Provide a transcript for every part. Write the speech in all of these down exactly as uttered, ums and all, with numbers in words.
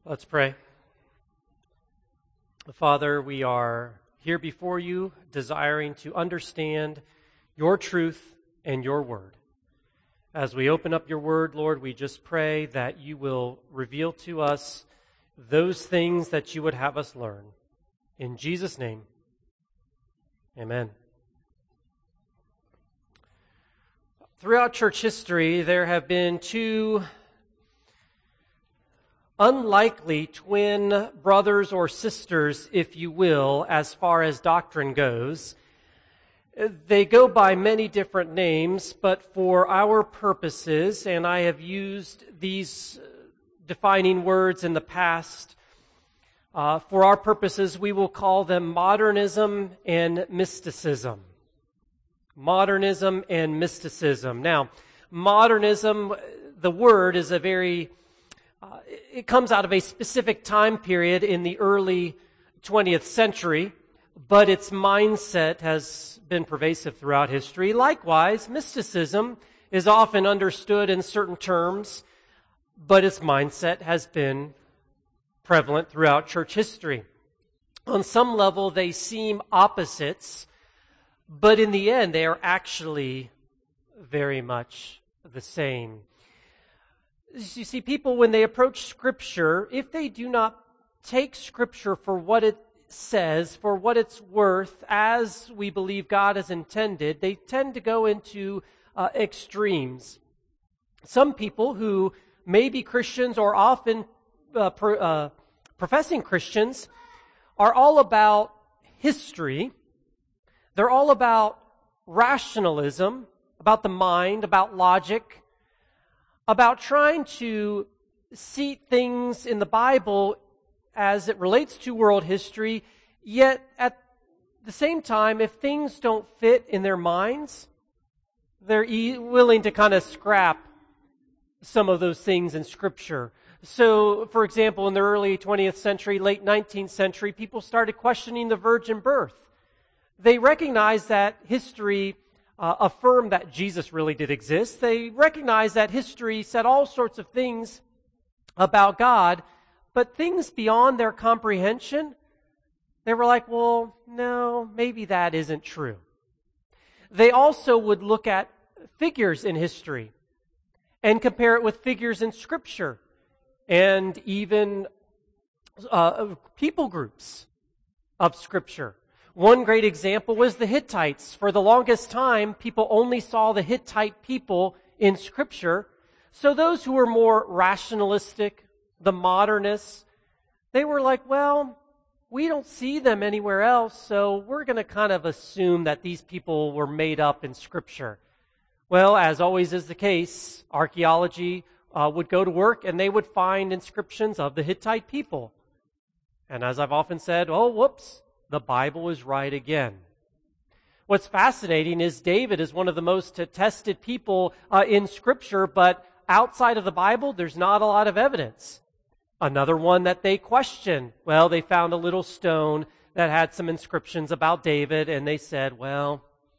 Let's pray. Father, we are here before you, desiring to understand your truth and your word. As we open up your word, Lord, we just pray that you will reveal to us those things that you would have us learn. In Jesus' name, amen. Throughout church history, there have been two unlikely twin brothers or sisters, if you will, as far as doctrine goes. They go by many different names, but for our purposes, and I have used these defining words in the past, uh, for our purposes, we will call them modernism and mysticism. Modernism and mysticism. Now, modernism, the word is a very Uh, it comes out of a specific time period in the early twentieth century, but its mindset has been pervasive throughout history. Likewise, mysticism is often understood in certain terms, but its mindset has been prevalent throughout church history. On some level, they seem opposites, but in the end, they are actually very much the same. You see, people, when they approach Scripture, if they do not take Scripture for what it says, for what it's worth, as we believe God has intended, they tend to go into uh, extremes. Some people who may be Christians or often uh, pro, uh, professing Christians are all about history. They're all about rationalism, about the mind, about logic, about trying to see things in the Bible as it relates to world history, yet at the same time, if things don't fit in their minds, they're e- willing to kind of scrap some of those things in Scripture. So, for example, in the early twentieth century, late nineteenth century, people started questioning the virgin birth. They recognized that history Uh, affirm that Jesus really did exist. They recognize that history said all sorts of things about God, but things beyond their comprehension, they were like, well, no, maybe that isn't true. They also would look at figures in history and compare it with figures in Scripture and even uh, people groups of Scripture. One great example was the Hittites. For the longest time, people only saw the Hittite people in Scripture. So those who were more rationalistic, the modernists, they were like, well, we don't see them anywhere else, so we're going to kind of assume that these people were made up in Scripture. Well, as always is the case, archaeology uh, would go to work and they would find inscriptions of the Hittite people. And as I've often said, oh, whoops. The Bible is right again. What's fascinating is David is one of the most tested people uh, in Scripture, but outside of the Bible, there's not a lot of evidence. Another one that they questioned, well, they found a little stone that had some inscriptions about David, and they said, well,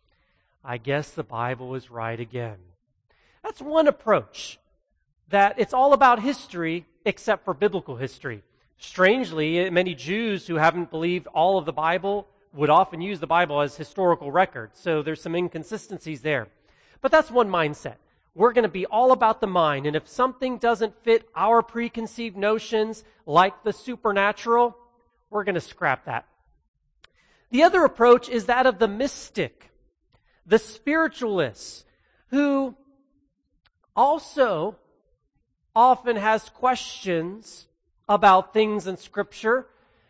I guess the Bible is right again. That's one approach, that it's all about history except for biblical history. Strangely, many Jews who haven't believed all of the Bible would often use the Bible as historical record. So there's some inconsistencies there. But that's one mindset. We're going to be all about the mind. And if something doesn't fit our preconceived notions, like the supernatural, we're going to scrap that. The other approach is that of the mystic, the spiritualist, who also often has questions about things in Scripture,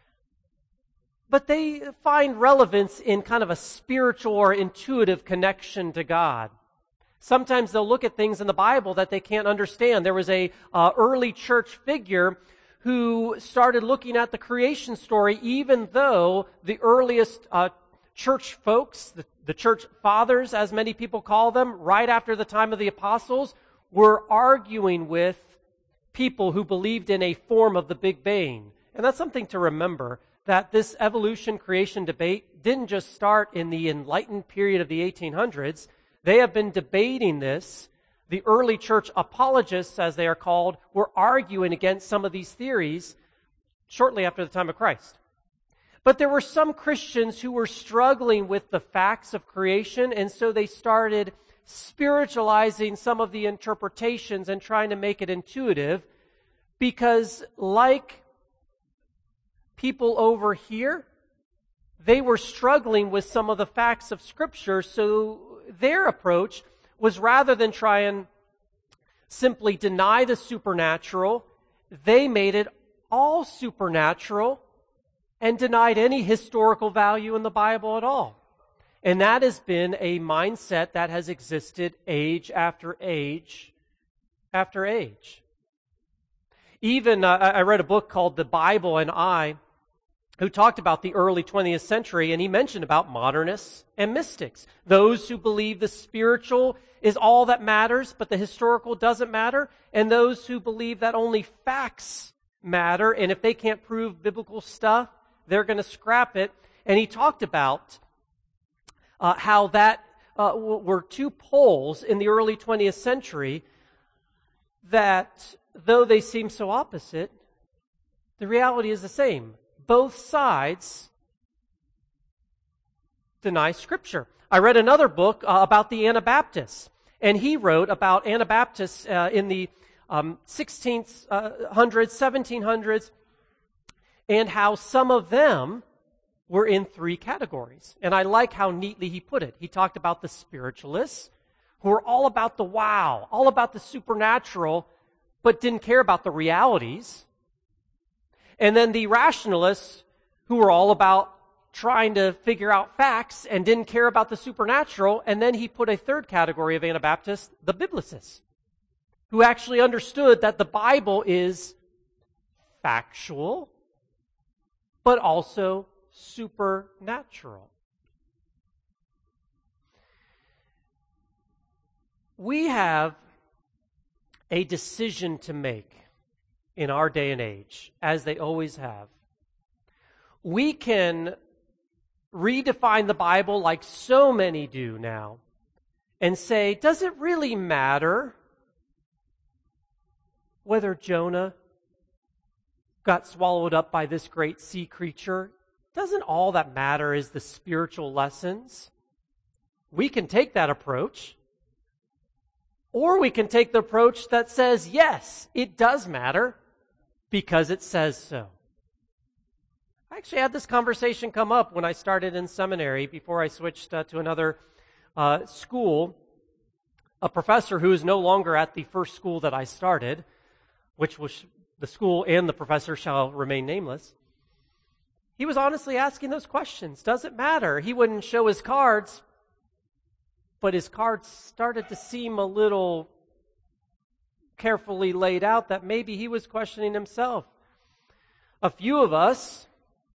but they find relevance in kind of a spiritual or intuitive connection to God. Sometimes they'll look at things in the Bible that they can't understand. There was a uh, early church figure who started looking at the creation story, even though the earliest uh, church folks, the, the church fathers, as many people call them, right after the time of the apostles, were arguing with people who believed in a form of the Big Bang. And that's something to remember, that this evolution creation debate didn't just start in the enlightened period of the eighteen hundreds. They have been debating this. The early church apologists, as they are called, were arguing against some of these theories shortly after the time of Christ. But there were some Christians who were struggling with the facts of creation, and so they started spiritualizing some of the interpretations and trying to make it intuitive, because like people over here, they were struggling with some of the facts of Scripture, so their approach was, rather than try and simply deny the supernatural, they made it all supernatural and denied any historical value in the Bible at all. And that has been a mindset that has existed age after age after age. Even, uh, I read a book called The Bible and I, who talked about the early twentieth century, and he mentioned about modernists and mystics. Those who believe the spiritual is all that matters, but the historical doesn't matter, and those who believe that only facts matter, and if they can't prove biblical stuff, they're going to scrap it. And he talked about uh, how that uh, w- were two poles in the early twentieth century that, though they seem so opposite, the reality is the same. Both sides deny Scripture. I read another book uh, about the Anabaptists, and he wrote about Anabaptists uh, in the um, sixteenth hundreds, seventeen hundreds, and how some of them were in three categories. And I like how neatly he put it. He talked about the spiritualists, who were all about the wow, all about the supernatural, but didn't care about the realities. And then the rationalists, who were all about trying to figure out facts and didn't care about the supernatural. And then he put a third category of Anabaptists, the biblicists, who actually understood that the Bible is factual, but also supernatural. We have a decision to make in our day and age, as they always have. We can redefine the Bible like so many do now and say, does it really matter whether Jonah got swallowed up by this great sea creature? Doesn't all that matter is the spiritual lessons? We can take that approach. Or we can take the approach that says, yes, it does matter because it says so. I actually had this conversation come up when I started in seminary before I switched uh, to another uh, school. A professor who is no longer at the first school that I started, which was the school and the professor shall remain nameless. He was honestly asking those questions. Does it matter? He wouldn't show his cards, but his cards started to seem a little carefully laid out that maybe he was questioning himself. A few of us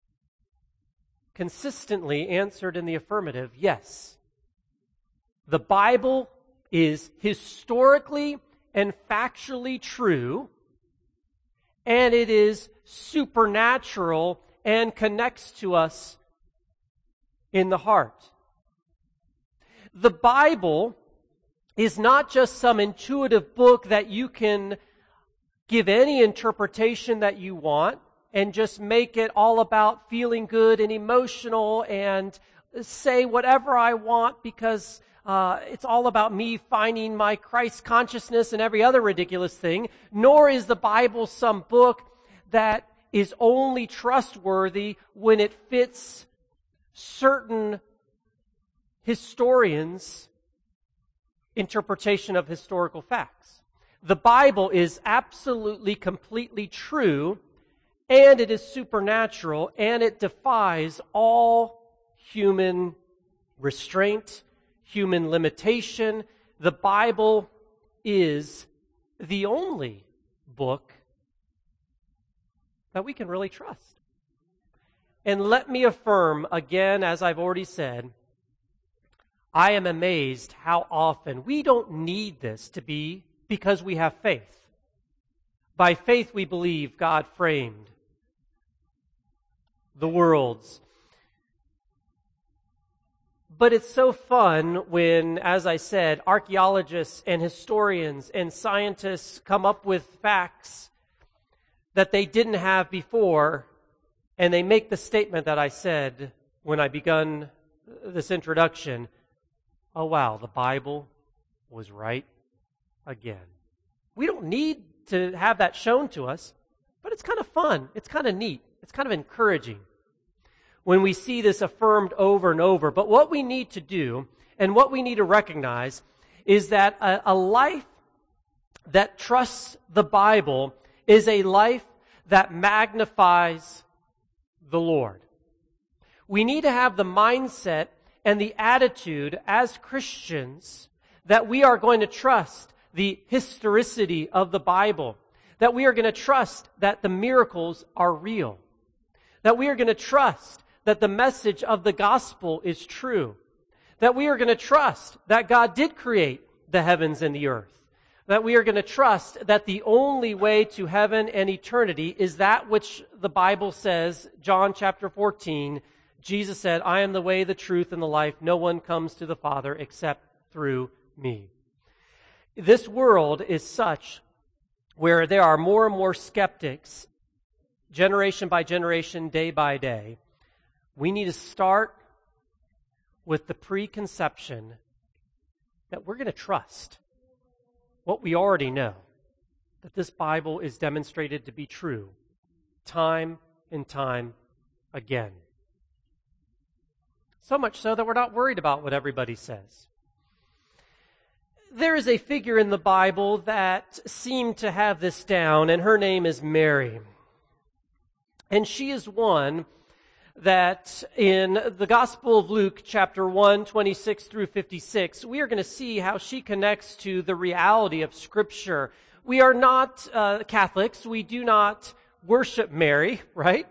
consistently answered in the affirmative, yes. The Bible is historically and factually true, and it is supernatural and connects to us in the heart. The Bible is not just some intuitive book that you can give any interpretation that you want and just make it all about feeling good and emotional and say whatever I want because uh, it's all about me finding my Christ consciousness and every other ridiculous thing. Nor is the Bible some book that is only trustworthy when it fits certain historians' interpretation of historical facts. The Bible is absolutely, completely true, and it is supernatural, and it defies all human restraint, human limitation. The Bible is the only book that we can really trust. And let me affirm again, as I've already said, I am amazed how often we don't need this to be because we have faith. By faith we believe God framed the worlds. But it's so fun when, as I said, archaeologists and historians and scientists come up with facts that they didn't have before, and they make the statement that I said when I begun this introduction. Oh wow, the Bible was right again. We don't need to have that shown to us, but it's kind of fun. It's kind of neat. It's kind of encouraging when we see this affirmed over and over. But what we need to do and what we need to recognize is that a, a life that trusts the Bible is a life that magnifies the Lord. We need to have the mindset and the attitude as Christians that we are going to trust the historicity of the Bible, that we are going to trust that the miracles are real, that we are going to trust that the message of the gospel is true, that we are going to trust that God did create the heavens and the earth, that we are going to trust that the only way to heaven and eternity is that which the Bible says, John chapter fourteen, Jesus said, I am the way, the truth, and the life. No one comes to the Father except through me. This world is such where there are more and more skeptics, generation by generation, day by day. We need to start with the preconception that we're going to trust what we already know, that this Bible is demonstrated to be true time and time again. So much so that we're not worried about what everybody says. There is a figure in the Bible that seemed to have this down, and her name is Mary. And she is one that in the Gospel of Luke, chapter one, twenty-six through fifty-six, we are going to see how she connects to the reality of Scripture. We are not uh, Catholics. We do not worship Mary, right?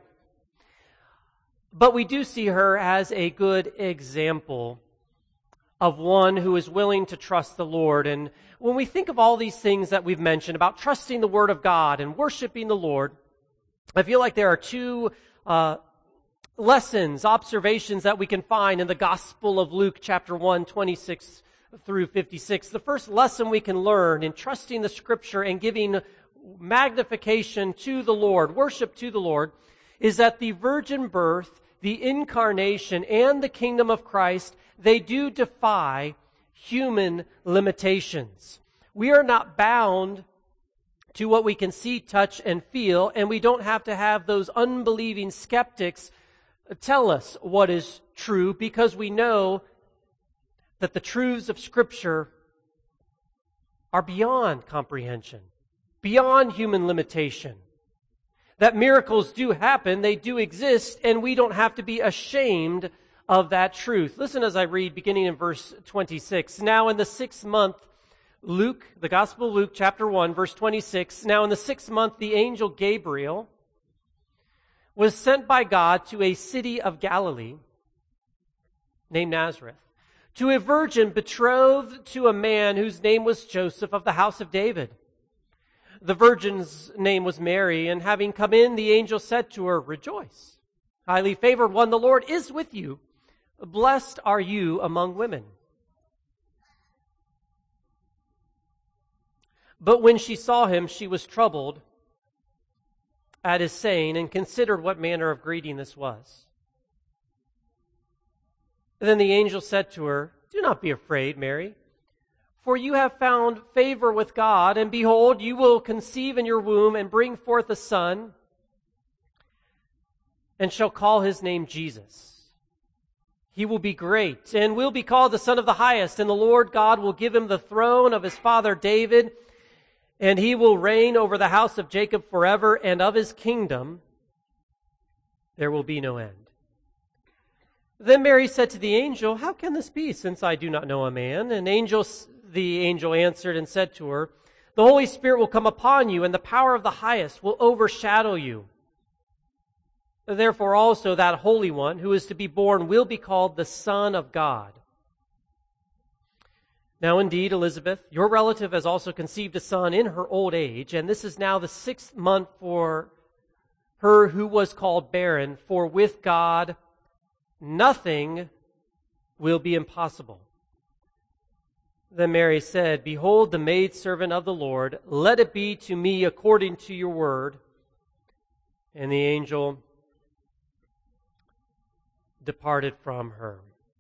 But we do see her as a good example of one who is willing to trust the Lord. And when we think of all these things that we've mentioned about trusting the Word of God and worshiping the Lord, I feel like there are two uh, lessons, observations that we can find in the Gospel of Luke, chapter one, twenty-six through fifty-six. The first lesson we can learn in trusting the Scripture and giving magnification to the Lord, worship to the Lord, is that the virgin birth, the incarnation, and the kingdom of Christ, they do defy human limitations. We are not bound to what we can see, touch, and feel, and we don't have to have those unbelieving skeptics tell us what is true, because we know that the truths of Scripture are beyond comprehension, beyond human limitation. That miracles do happen, they do exist, and we don't have to be ashamed of that truth. Listen as I read, beginning in verse twenty-six. Now in the sixth month, Luke, the Gospel of Luke, chapter one, verse twenty-six. Now in the sixth month, the angel Gabriel was sent by God to a city of Galilee named Nazareth, to a virgin betrothed to a man whose name was Joseph of the house of David. The virgin's name was Mary, and having come in, the angel said to her, Rejoice, highly favored one, the Lord is with you. Blessed are you among women. But when she saw him, she was troubled at his saying, and considered what manner of greeting this was. Then the angel said to her, Do not be afraid, Mary, for you have found favor with God, and behold, you will conceive in your womb and bring forth a son, and shall call his name Jesus. He will be great, and will be called the Son of the Highest, and the Lord God will give him the throne of his father David, and he will reign over the house of Jacob forever, and of his kingdom there will be no end. Then Mary said to the angel, How can this be, since I do not know a man? And angel, the angel answered and said to her, The Holy Spirit will come upon you, and the power of the highest will overshadow you. Therefore also that Holy One who is to be born will be called the Son of God. Now indeed, Elizabeth, your relative, has also conceived a son in her old age, and this is now the sixth month for her who was called barren, for with God nothing will be impossible. Then Mary said, Behold, the maidservant of the Lord, let it be to me according to your word. And the angel departed from her.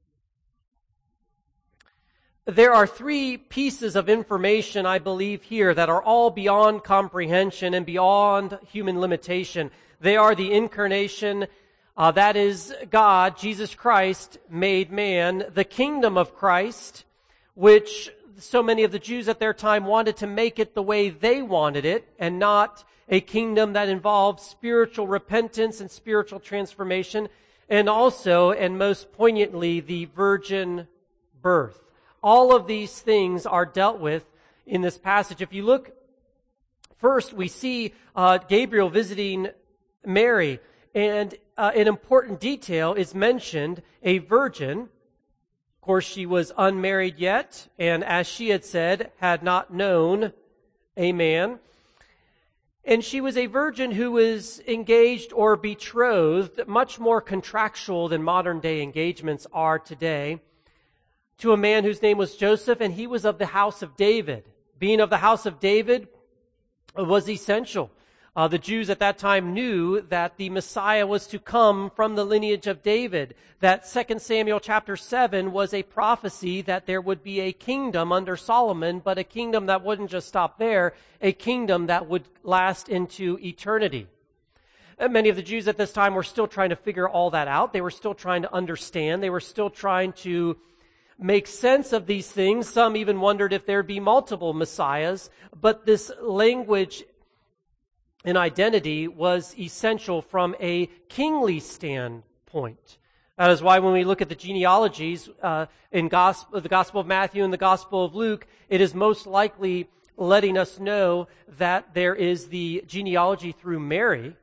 There are three pieces of information, I believe, here that are all beyond comprehension and beyond human limitation. They are the incarnation, uh, that is God, Jesus Christ, made man, the kingdom of Christ, which so many of the Jews at their time wanted to make it the way they wanted it, and not a kingdom that involved spiritual repentance and spiritual transformation, and also, and most poignantly, the virgin birth. All of these things are dealt with in this passage. If you look, first we see uh, Gabriel visiting Mary, and uh, an important detail is mentioned, a virgin. Of course, she was unmarried yet, and as she had said, had not known a man. And she was a virgin who was engaged or betrothed, much more contractual than modern day engagements are today, to a man whose name was Joseph, and he was of the house of David. Being of the house of David was essential. Uh, the Jews at that time knew that the Messiah was to come from the lineage of David, that Second Samuel chapter seven was a prophecy that there would be a kingdom under Solomon, but a kingdom that wouldn't just stop there, a kingdom that would last into eternity. And many of the Jews at this time were still trying to figure all that out. They were still trying to understand. They were still trying to make sense of these things. Some even wondered if there'd be multiple messiahs, but this language and identity was essential from a kingly standpoint. That is why when we look at the genealogies uh, in gospel, the Gospel of Matthew and the Gospel of Luke, it is most likely letting us know that there is the genealogy through Mary,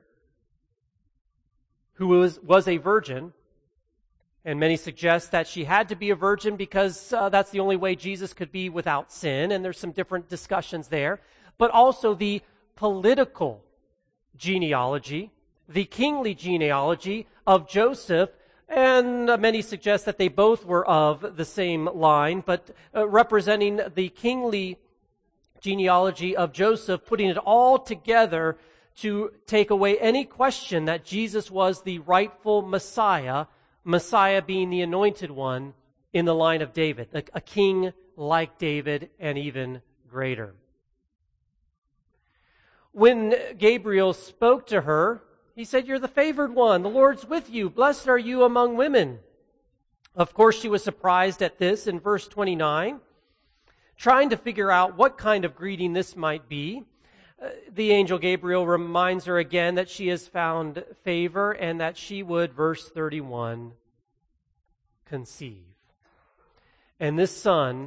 who was, was a virgin. And many suggest that she had to be a virgin because uh, that's the only way Jesus could be without sin. And there's some different discussions there. But also the political genealogy, the kingly genealogy of Joseph. And uh, many suggest that they both were of the same line, but uh, representing the kingly genealogy of Joseph, putting it all together to take away any question that Jesus was the rightful Messiah, Messiah being the anointed one in the line of David, a, a king like David and even greater. When Gabriel spoke to her, he said, "You're the favored one. The Lord's with you. Blessed are you among women." Of course, she was surprised at this in verse twenty-nine, trying to figure out what kind of greeting this might be. Uh, the angel Gabriel reminds her again that she has found favor and that she would, verse thirty-one, conceive. And this son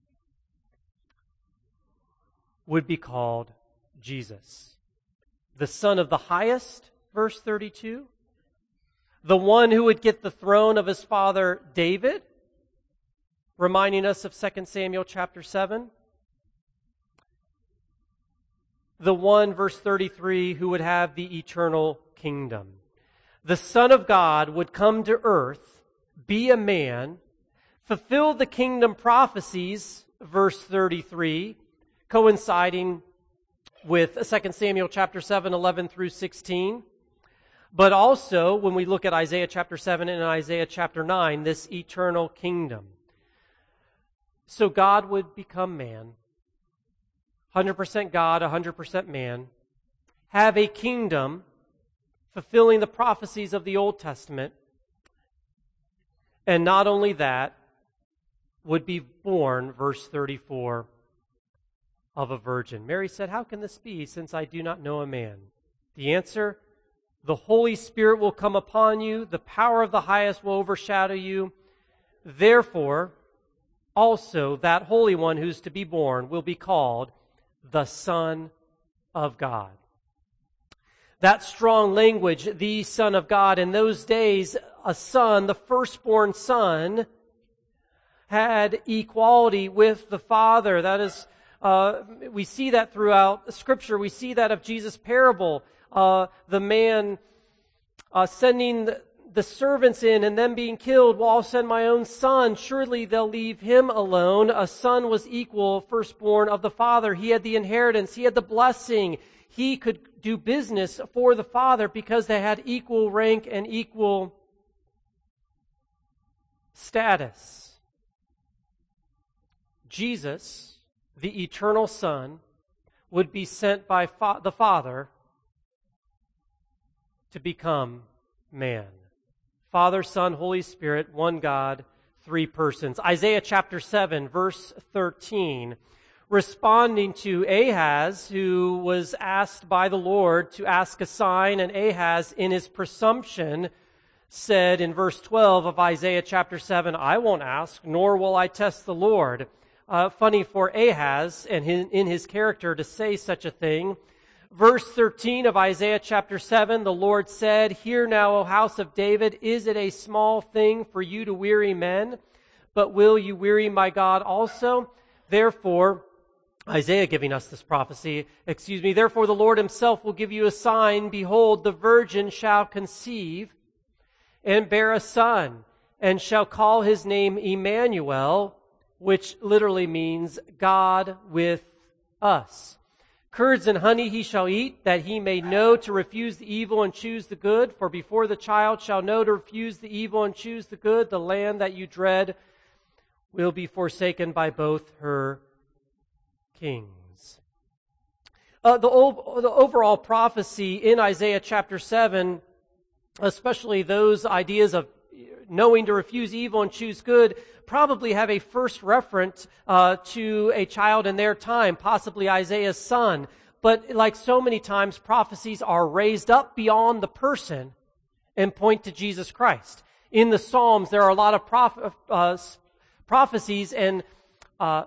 would be called Jesus, the Son of the Highest, verse thirty-two, the one who would get the throne of his father David, reminding us of Second Samuel chapter seven. The one, verse thirty-three, who would have the eternal kingdom. The Son of God would come to earth, be a man, fulfill the kingdom prophecies, verse thirty-three, coinciding with Second Samuel chapter seven, eleven through sixteen. But also, when we look at Isaiah chapter seven and Isaiah chapter nine, this eternal kingdom. So God would become man, one hundred percent God, one hundred percent man, have a kingdom fulfilling the prophecies of the Old Testament, and not only that, would be born, verse thirty-four, of a virgin. Mary said, "How can this be, since I do not know a man?" The answer, the Holy Spirit will come upon you, the power of the highest will overshadow you. Therefore, also that Holy One who's to be born will be called the Son of God. That strong language, the Son of God, in those days, a son, the firstborn son, had equality with the Father. That is, uh, we see that throughout Scripture. We see that of Jesus' parable. Uh, the man uh, sending the, the servants in and them being killed. "Well, I'll send my own son. Surely they'll leave him alone." A son was equal, firstborn of the Father. He had the inheritance. He had the blessing. he could do business for the Father because they had equal rank and equal status. Jesus, the eternal Son, would be sent by fa- the Father to become man. Father, Son, Holy Spirit, one God, three persons. Isaiah chapter seven, verse thirteen, responding to Ahaz, who was asked by the Lord to ask a sign, and Ahaz, in his presumption, said in verse twelve of Isaiah chapter seven, I won't ask, nor will I test the Lord. Uh, funny for Ahaz and his, in his character to say such a thing. Verse thirteen of Isaiah chapter seven, the Lord said, Hear now, O house of David, is it a small thing for you to weary men? But will you weary my God also? Therefore, Isaiah giving us this prophecy, excuse me, therefore the Lord himself will give you a sign. Behold, the virgin shall conceive and bear a son, and shall call his name Emmanuel, which literally means God with us. Curds and honey he shall eat, that he may know to refuse the evil and choose the good. For before the child shall know to refuse the evil and choose the good, the land that you dread will be forsaken by both her kings. Uh, the, ov- the overall prophecy in Isaiah chapter seven, especially those ideas of knowing to refuse evil and choose good, probably have a first reference uh, to a child in their time, possibly Isaiah's son. But like so many times, prophecies are raised up beyond the person and point to Jesus Christ. In the Psalms, there are a lot of proph- uh, prophecies and uh,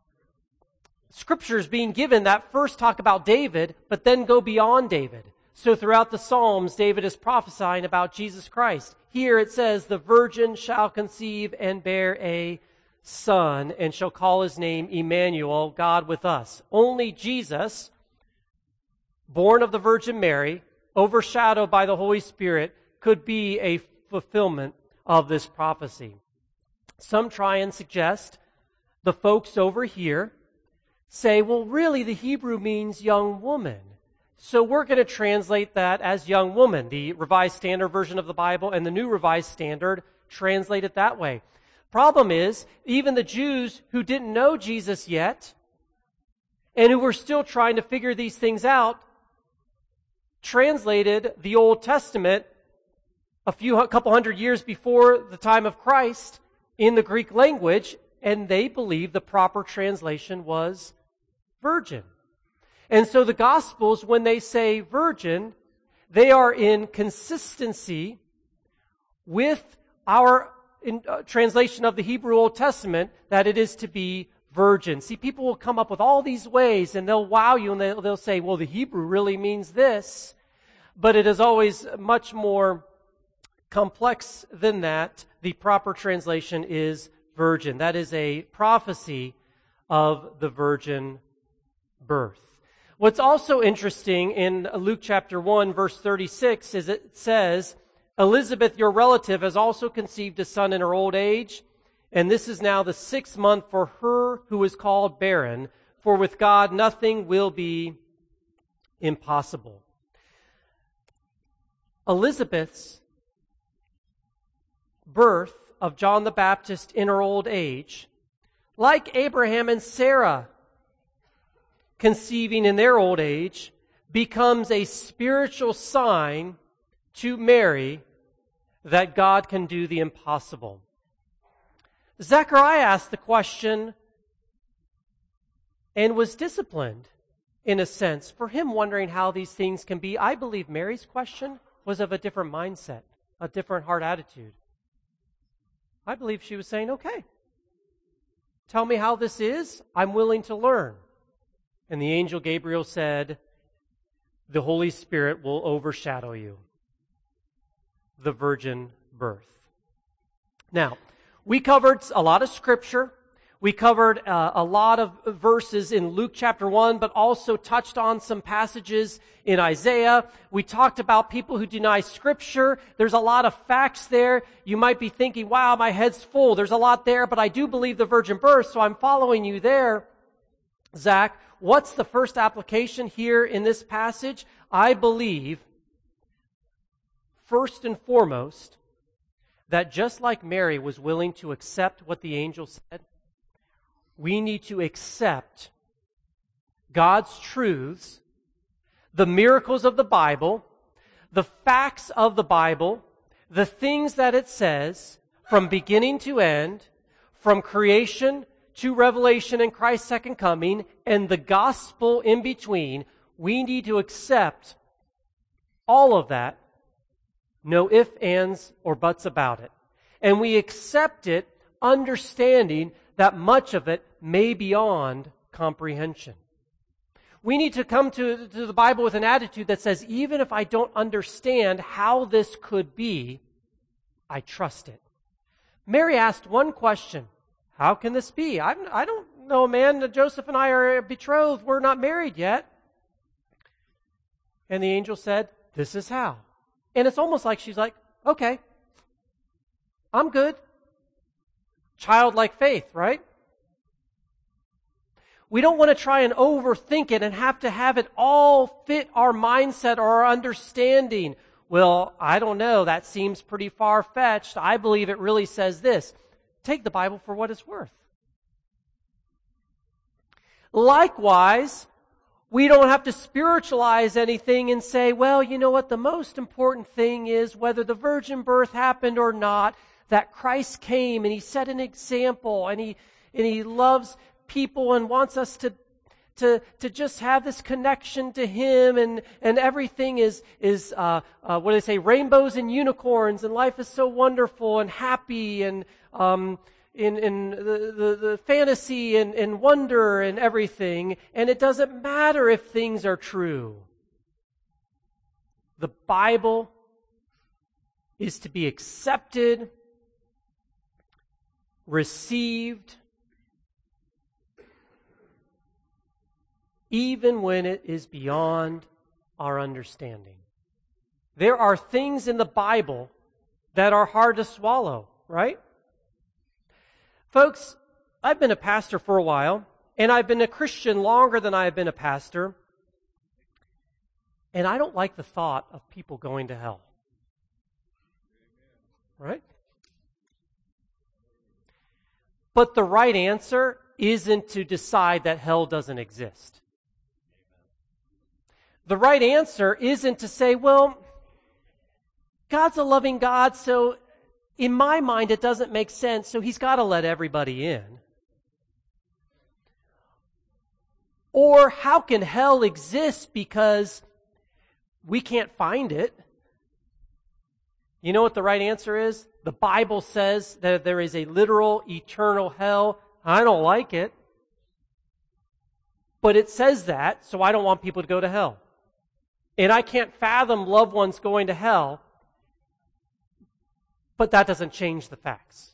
scriptures being given that first talk about David, but then go beyond David. So throughout the Psalms, David is prophesying about Jesus Christ. Here it says, the virgin shall conceive and bear a son, and shall call his name Emmanuel, God with us. Only Jesus, born of the Virgin Mary, overshadowed by the Holy Spirit, could be a fulfillment of this prophecy. Some try and suggest the folks over here say, well, really, the Hebrew means young woman. So we're going to translate that as young woman. The Revised Standard Version of the Bible and the New Revised Standard translate it that way. Problem is, even the Jews who didn't know Jesus yet and who were still trying to figure these things out translated the Old Testament a few a couple hundred years before the time of Christ in the Greek language, and they believed the proper translation was virgin. And so the Gospels, when they say virgin, they are in consistency with our in, uh, translation of the Hebrew Old Testament, that it is to be virgin. See, people will come up with all these ways and they'll wow you and they'll, they'll say, well, the Hebrew really means this. But it is always much more complex than that. The proper translation is virgin. That is a prophecy of the virgin birth. What's also interesting in Luke chapter one, verse thirty-six, is it says, Elizabeth, your relative, has also conceived a son in her old age, and this is now the sixth month for her who is called barren, for with God nothing will be impossible. Elizabeth's birth of John the Baptist in her old age, like Abraham and Sarah conceiving in their old age, becomes a spiritual sign to Mary that God can do the impossible. Zechariah asked the question and was disciplined, in a sense, for him wondering how these things can be. I believe Mary's question was of a different mindset, a different heart attitude. I believe she was saying, okay, tell me how this is. I'm willing to learn. And the angel Gabriel said, the Holy Spirit will overshadow you. The virgin birth. Now, we covered a lot of scripture. We covered uh, a lot of verses in Luke chapter one, but also touched on some passages in Isaiah. We talked about people who deny scripture. There's a lot of facts there. You might be thinking, wow, my head's full. There's a lot there, but I do believe the virgin birth, so I'm following you there. Zach, what's the first application here in this passage? I believe, first and foremost, that just like Mary was willing to accept what the angel said, we need to accept God's truths, the miracles of the Bible, the facts of the Bible, the things that it says from beginning to end, from creation to Revelation and Christ's second coming, and the gospel in between. We need to accept all of that. No ifs, ands, or buts about it. And we accept it understanding that much of it may be beyond comprehension. We need to come to, to the Bible with an attitude that says, even if I don't understand how this could be, I trust it. Mary asked one question. How can this be? I'm, I don't know, man. Joseph and I are betrothed. We're not married yet. And the angel said, this is how. And it's almost like she's like, okay, I'm good. Childlike faith, right? We don't want to try and overthink it and have to have it all fit our mindset or our understanding. Well, I don't know. That seems pretty far-fetched. I believe it really says this. Take the Bible for what it's worth. Likewise, we don't have to spiritualize anything and say, well, you know what, the most important thing is whether the virgin birth happened or not, that Christ came and He set an example and He and He loves people and wants us to to to just have this connection to Him, and and everything is is uh, uh, what do they say, rainbows and unicorns, and life is so wonderful and happy, and um, in in the, the, the fantasy and, and wonder and everything, and it doesn't matter if things are true. The Bible is to be accepted, received, even when it is beyond our understanding. There are things in the Bible that are hard to swallow, right? Folks, I've been a pastor for a while, and I've been a Christian longer than I've been a pastor, and I don't like the thought of people going to hell. Right? But the right answer isn't to decide that hell doesn't exist. The right answer isn't to say, well, God's a loving God, so in my mind it doesn't make sense, so He's got to let everybody in. Or how can hell exist because we can't find it? You know what the right answer is? The Bible says that there is a literal eternal hell. I don't like it. But it says that, so I don't want people to go to hell. And I can't fathom loved ones going to hell, but that doesn't change the facts.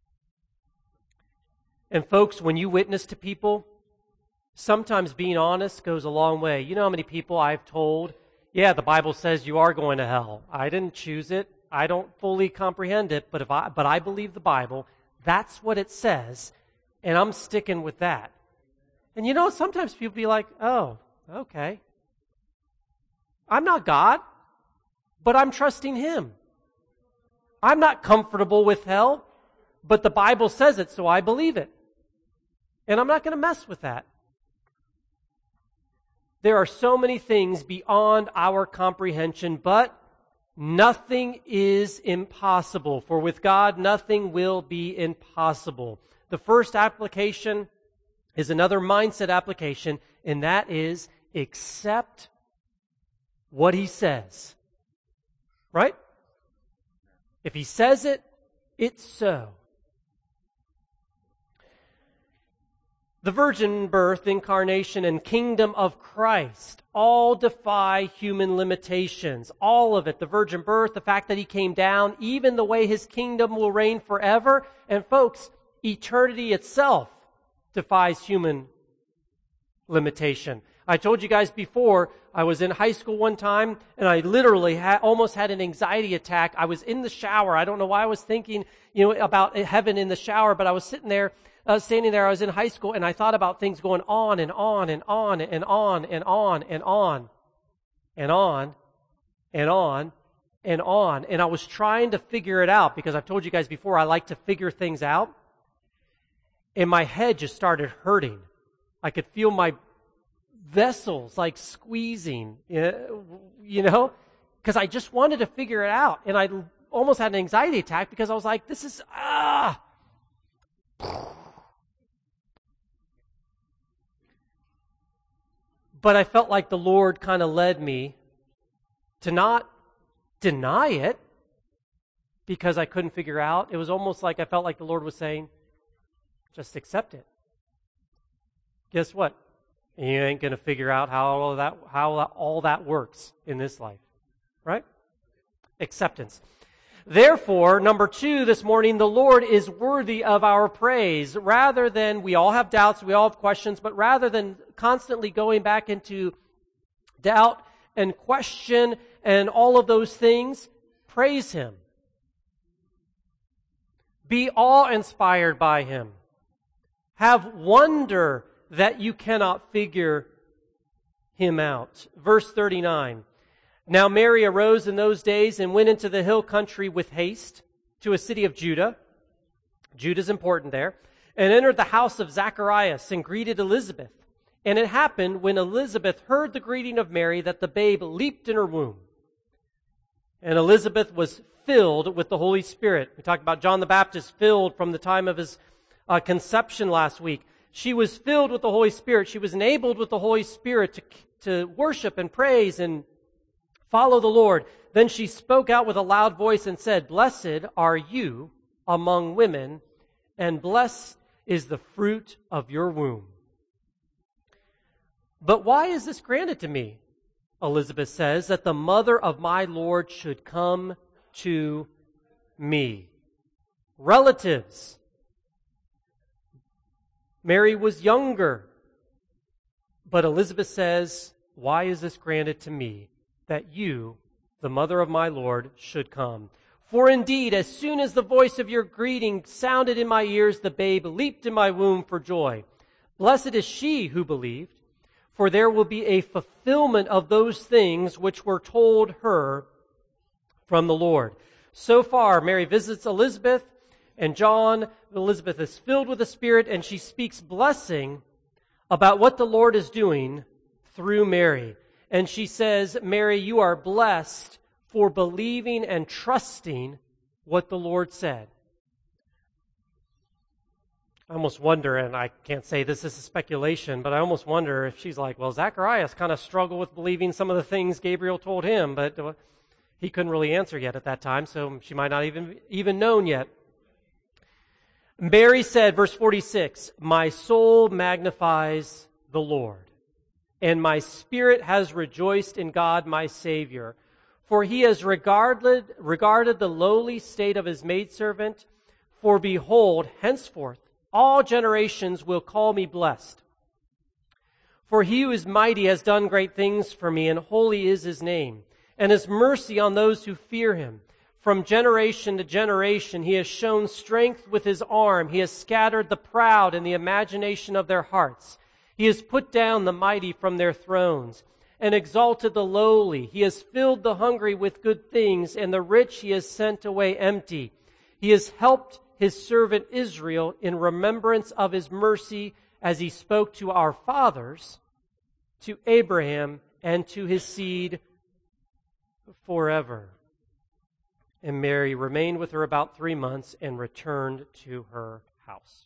And folks, when you witness to people, sometimes being honest goes a long way. You know how many people I've told, yeah, the Bible says you are going to hell. I didn't choose it. I don't fully comprehend it, but if I but I believe the Bible. That's what it says, and I'm sticking with that. And you know, sometimes people be like, oh, okay. I'm not God, but I'm trusting Him. I'm not comfortable with hell, but the Bible says it, so I believe it. And I'm not going to mess with that. There are so many things beyond our comprehension, but nothing is impossible. For with God, nothing will be impossible. The first application is another mindset application, and that is accept what He says. Right? If He says it, it's so. The virgin birth, incarnation, and kingdom of Christ all defy human limitations. All of it. The virgin birth, the fact that He came down, even the way His kingdom will reign forever. And folks, eternity itself defies human limitation. I told you guys before, I was in high school one time, and I literally ha- almost had an anxiety attack. I was in the shower. I don't know why I was thinking, you know, about heaven in the shower, but I was sitting there, uh, standing there. I was in high school, and I thought about things going on and on and on and on and on and on and on and on and on. And I was trying to figure it out because I've told you guys before, I like to figure things out. And my head just started hurting. I could feel my vessels like squeezing, you know, because I just wanted to figure it out. And I almost had an anxiety attack because I was like, this is, ah. But I felt like the Lord kind of led me to not deny it because I couldn't figure out. It was almost like I felt like the Lord was saying, just accept it. Guess what? You ain't going to figure out how all that how all that works in this life. Right? Acceptance. Therefore, number two this morning, the Lord is worthy of our praise. Rather than, we all have doubts, we all have questions, but rather than constantly going back into doubt and question and all of those things, praise Him. Be awe-inspired by Him. Have wonder that you cannot figure Him out. Verse thirty-nine. Now Mary arose in those days and went into the hill country with haste to a city of Judah. Judah's important there. And entered the house of Zacharias and greeted Elizabeth. And it happened when Elizabeth heard the greeting of Mary that the babe leaped in her womb. And Elizabeth was filled with the Holy Spirit. We talked about John the Baptist filled from the time of his uh, conception last week. She was filled with the Holy Spirit. She was enabled with the Holy Spirit to, to worship and praise and follow the Lord. Then she spoke out with a loud voice and said, "Blessed are you among women, and blessed is the fruit of your womb." But why is this granted to me? Elizabeth says, that the mother of my Lord should come to me. Relatives. Mary was younger. But Elizabeth says, why is this granted to me, that you, the mother of my Lord, should come? For indeed, as soon as the voice of your greeting sounded in my ears, the babe leaped in my womb for joy. Blessed is she who believed, for there will be a fulfillment of those things which were told her from the Lord. So far, Mary visits Elizabeth and John. Elizabeth is filled with the Spirit, and she speaks blessing about what the Lord is doing through Mary. And she says, Mary, you are blessed for believing and trusting what the Lord said. I almost wonder, and I can't say this is a speculation, but I almost wonder if she's like, well, Zacharias kind of struggled with believing some of the things Gabriel told him, but he couldn't really answer yet at that time, so she might not even even known yet. Mary said, verse forty-six, "My soul magnifies the Lord, and my spirit has rejoiced in God my Savior, for he has regarded, regarded the lowly state of his maidservant. For behold, henceforth all generations will call me blessed. For he who is mighty has done great things for me, and holy is his name, and his mercy on those who fear him. From generation to generation he has shown strength with his arm. He has scattered the proud in the imagination of their hearts. He has put down the mighty from their thrones, and exalted the lowly. He has filled the hungry with good things, and the rich he has sent away empty. He has helped his servant Israel in remembrance of his mercy, as he spoke to our fathers, to Abraham, and to his seed forever." And Mary remained with her about three months and returned to her house.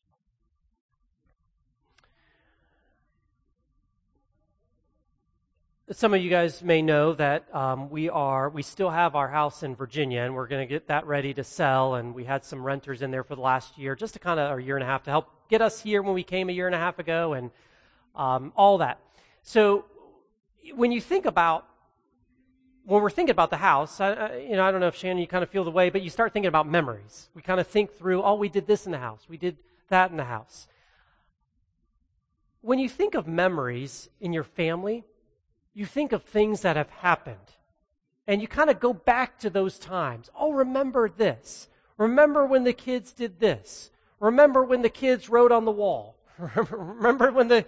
Some of you guys may know that um, we are we still have our house in Virginia, and we're going to get that ready to sell. And we had some renters in there for the last year, just to kind of, or a year and a half, to help get us here when we came a year and a half ago, and um, all that. So when you think about when we're thinking about the house, I, I, you know, I don't know if Shannon, you kind of feel the way, but you start thinking about memories. We kind of think through, oh, we did this in the house, we did that in the house. when you think of memories in your family, you think of things that have happened. And you kind of go back to those times. Oh, remember this. Remember when the kids did this. Remember when the kids wrote on the wall. Remember when the...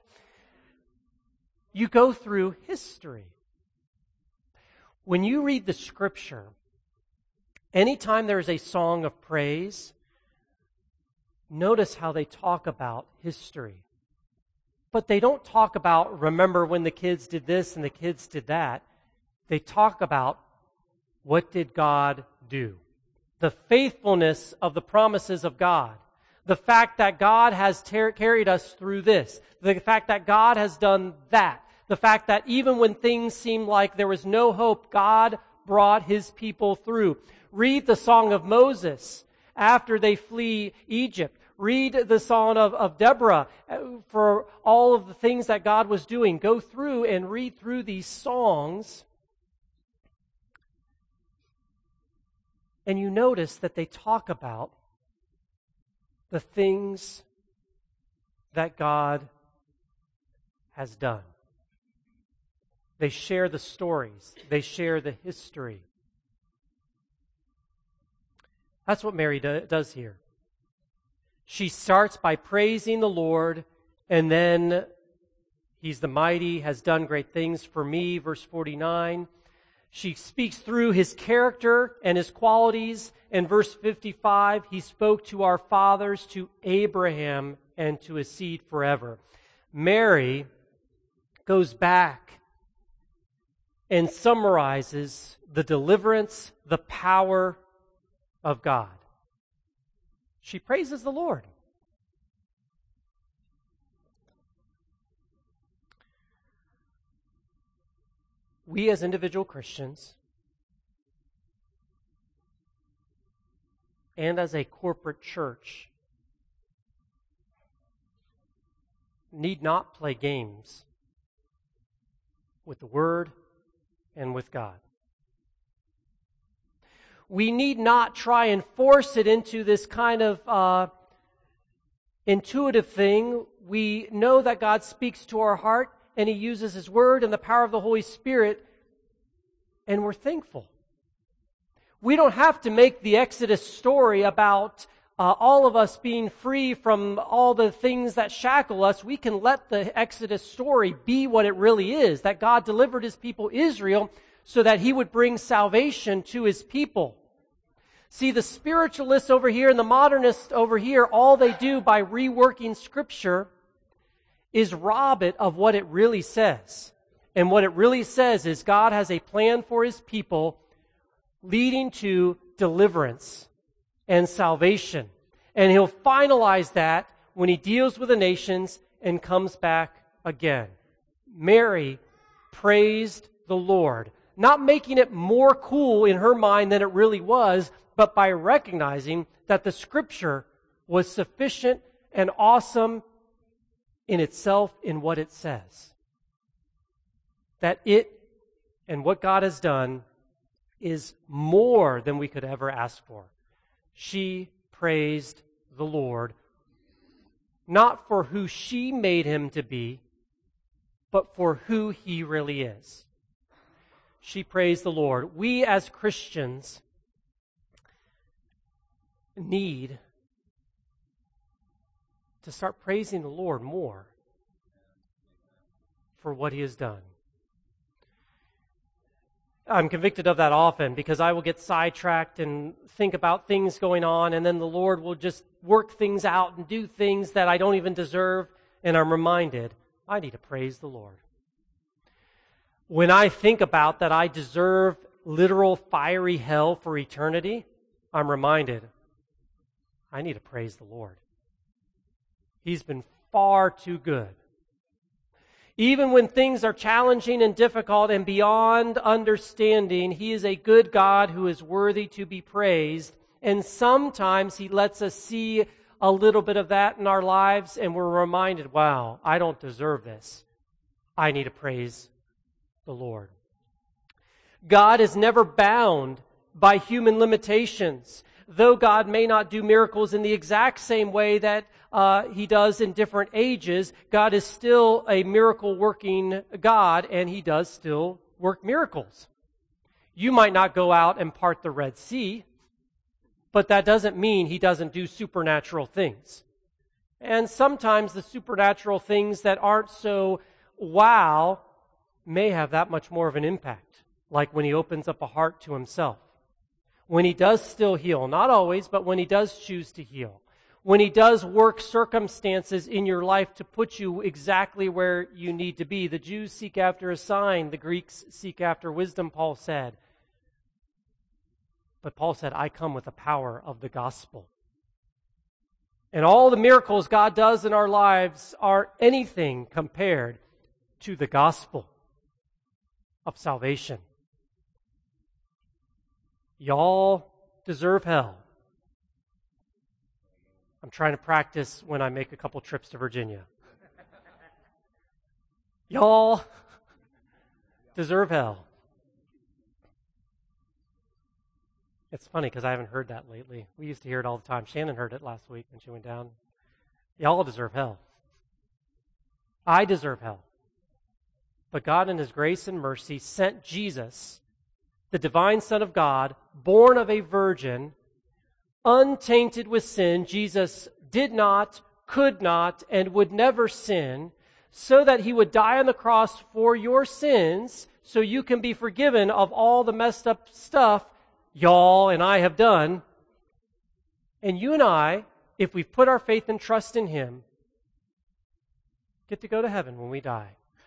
You go through history. When you read the Scripture, anytime there is a song of praise, notice how they talk about history. But they don't talk about, remember when the kids did this and the kids did that. They talk about, what did God do? The faithfulness of the promises of God. The fact that God has ter- carried us through this. The fact that God has done that. The fact that even when things seemed like there was no hope, God brought His people through. Read the Song of Moses after they flee Egypt. Read the Song of, of Deborah for all of the things that God was doing. Go through and read through these songs. And you notice that they talk about the things that God has done. They share the stories. They share the history. That's what Mary do, does here. She starts by praising the Lord, and then He's the mighty, has done great things for me, verse forty-nine. She speaks through His character and His qualities. In verse fifty-five, He spoke to our fathers, to Abraham, and to his seed forever. Mary goes back and summarizes the deliverance, the power of God. She praises the Lord. We as individual Christians and as a corporate church need not play games with the Word and with God. We need not try and force it into this kind of uh, intuitive thing. We know that God speaks to our heart, and He uses His Word and the power of the Holy Spirit, and we're thankful. We don't have to make the Exodus story about uh, all of us being free from all the things that shackle us. We can let the Exodus story be what it really is, that God delivered His people Israel so that He would bring salvation to His people. See, the spiritualists over here and the modernists over here, all they do by reworking Scripture is rob it of what it really says. And what it really says is God has a plan for His people leading to deliverance and salvation. And He'll finalize that when He deals with the nations and comes back again. Mary praised the Lord, not making it more cool in her mind than it really was, but by recognizing that the Scripture was sufficient and awesome in itself in what it says. That it and what God has done is more than we could ever ask for. She praised the Lord, not for who she made Him to be, but for who He really is. She praised the Lord. We as Christians need to start praising the Lord more for what He has done. I'm convicted of that often because I will get sidetracked and think about things going on, and then the Lord will just work things out and do things that I don't even deserve, and I'm reminded, I need to praise the Lord. When I think about that I deserve literal fiery hell for eternity, I'm reminded, I need to praise the Lord. He's been far too good. Even when things are challenging and difficult and beyond understanding, He is a good God who is worthy to be praised. And sometimes He lets us see a little bit of that in our lives, and we're reminded, wow, I don't deserve this. I need to praise the Lord. God is never bound by human limitations. though God may not do miracles in the exact same way that uh, He does in different ages, God is still a miracle-working God, and He does still work miracles. You might not go out and part the Red Sea, but that doesn't mean He doesn't do supernatural things. And sometimes the supernatural things that aren't so wow may have that much more of an impact, like when He opens up a heart to Himself. When He does still heal, not always, but when He does choose to heal. When He does work circumstances in your life to put you exactly where you need to be. The Jews seek after a sign, the Greeks seek after wisdom, Paul said. But Paul said, I come with the power of the gospel. And all the miracles God does in our lives are anything compared to the gospel of salvation. Y'all deserve hell. I'm trying to practice when I make a couple trips to Virginia. Y'all deserve hell. It's funny because I haven't heard that lately. We used to hear it all the time. Shannon heard it last week when she went down. Y'all deserve hell. I deserve hell. But God in His grace and mercy sent Jesus, the divine Son of God, born of a virgin, untainted with sin. Jesus did not, could not, and would never sin, so that He would die on the cross for your sins, so you can be forgiven of all the messed up stuff y'all and I have done. And you and I, if we've put our faith and trust in Him, get to go to heaven when we die.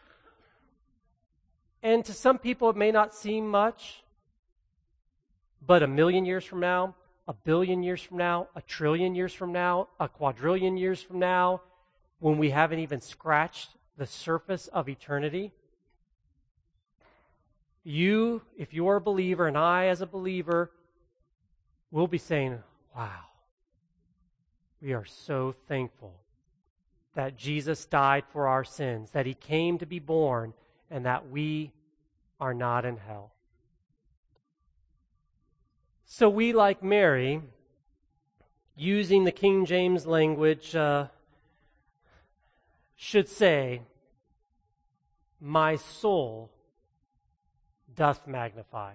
And to some people it may not seem much, but a million years from now, a billion years from now, a trillion years from now, a quadrillion years from now, when we haven't even scratched the surface of eternity, you, if you're a believer, and I as a believer, will be saying, wow, we are so thankful that Jesus died for our sins, that He came to be born, and that we are not in hell. So we, like Mary, using the King James language, uh, should say, my soul doth magnify.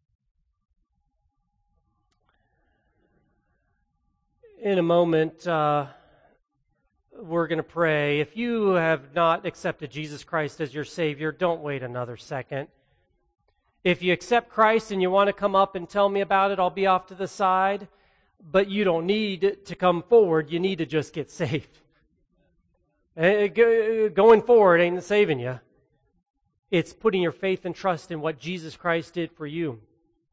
In a moment, uh, we're going to pray. If you have not accepted Jesus Christ as your Savior, don't wait another second. If you accept Christ and you want to come up and tell me about it, I'll be off to the side. But you don't need to come forward. You need to just get saved. Going forward ain't saving you. It's putting your faith and trust in what Jesus Christ did for you.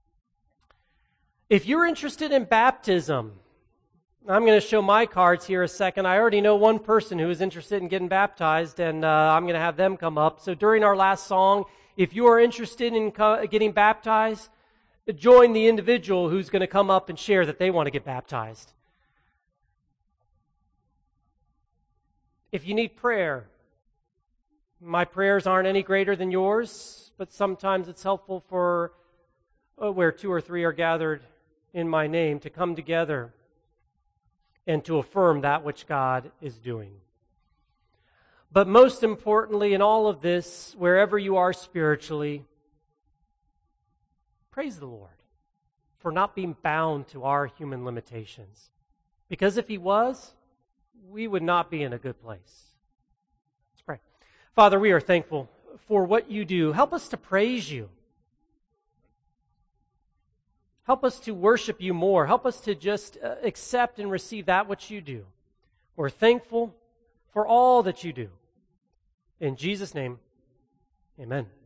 If you're interested in baptism, I'm going to show my cards here a second. I already know one person who is interested in getting baptized, and uh, I'm going to have them come up. So during our last song, if you are interested in co- getting baptized, join the individual who's going to come up and share that they want to get baptized. If you need prayer, my prayers aren't any greater than yours, but sometimes it's helpful for oh, where two or three are gathered in my name to come together and to affirm that which God is doing. But most importantly, in all of this, wherever you are spiritually, praise the Lord for not being bound to our human limitations. Because if He was, we would not be in a good place. Let's pray. Father, we are thankful for what You do. Help us to praise You. Help us to worship You more. Help us to just uh, accept and receive that which You do. We're thankful for all that You do. In Jesus' name, amen.